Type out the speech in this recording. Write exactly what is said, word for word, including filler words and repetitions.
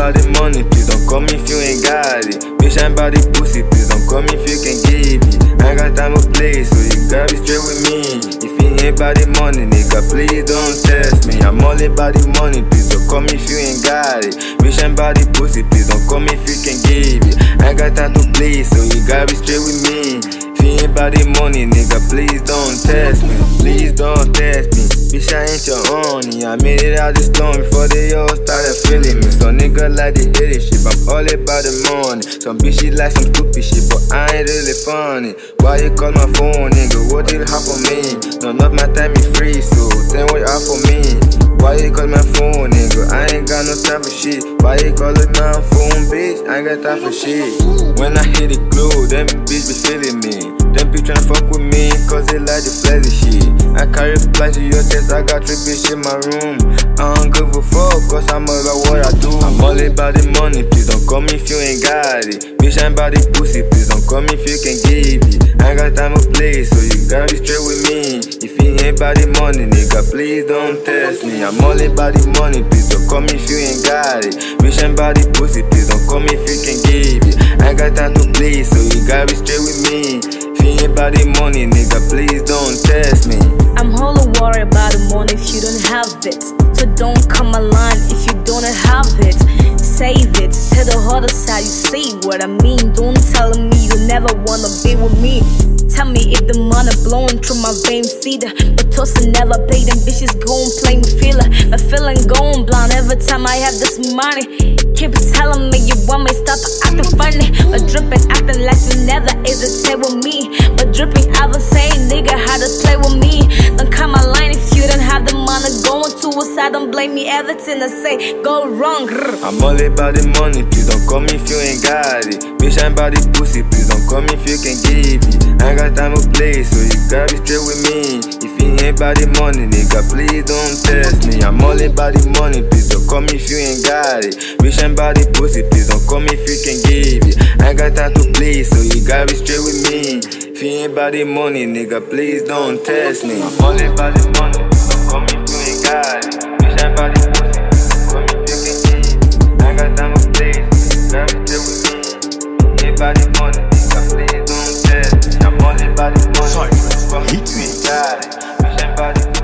about the money, please don't call me if you ain't got it. Bitch, I'm about the pussy, please don't call me if you can give it. I ain't got time to play, so you gotta be straight with me. If you ain't about the money, nigga, please don't test me. I'm all about the money, please don't call me if you ain't got it. Bitch, I'm about the pussy, please don't call me if you can give it. I ain't got time to play, so you gotta be straight with me. If you ain't about the money, nigga, please don't test me. Please don't test me. Bitch, I ain't your honey. I made it out the storm before they all started feeling me. Some nigga like to hear this shit, but I'm all about the money. Some bitch she like some stupid shit, but I ain't really funny. Why you call my phone, nigga? What did you have for me? None of my time is free, so then what you have for me? Why you call my phone, nigga? I ain't got no time for shit. Why you call it my phone, bitch? I ain't got time for shit. When I hit the glue, them bitch be feeling me. Them bitch tryna fuck with me, cause they like the flashy shit. I carry flies to your test, I got three bitch in my room. I don't give a fuck, cause I'm all about what I do. I'm all about the money, please don't call me if you ain't got it. Bitch, I'm about the pussy, please don't call me if you can give it. I ain't got time to play, so you gotta be straight with me. If you ain't about the money, nigga, please don't test me. I'm all about the money, please don't call me if you ain't got it. Bitch, I'm about the pussy, please don't call me if you can give it. I ain't got time to play, so you gotta be straight with me. If you ain't about the money, nigga, please don't test me. I'm wholly worried about the money if you don't have it. So don't come online if you don't have it. Save it, to the other side, you see what I mean. Don't tell me you never wanna be with me. Tell me if the money blowing through my veins, see that. But toss never pay them bitches gon' play me feeler. My feeling going blind every time I have this money. Keep telling me you want me, stop acting funny. But dripping, acting like you never hesitate with me. But dripping, I was saying, nigga, how to play with me. Don't come my line if you don't have the money. Going suicide, don't blame me. Everything I say, go wrong. I'm all about the money, please don't call me if you ain't got it. Bitch, I'm about the pussy, please don't call me if you can give it. I ain't got time to play, so you gotta be straight with me. If you ain't about the money, nigga, please don't test me. I'm all about the money, please don't call me if you ain't got it. Bitch, I'm about the pussy, please don't call me if you can give it. I ain't got time to play, so you gotta be straight with me. If you ain't about the money, nigga, please don't test me. I'm all about the money, don't call me if you ain't got it. Bitch, I'm about the pussy, don't call me if you can give it. I ain't got time to play, so you gotta be straight with me. If you ain't about the money, nigga, please don't test me. I'm all about the money, don't call me if you ain't got it. Bitch, I'm about the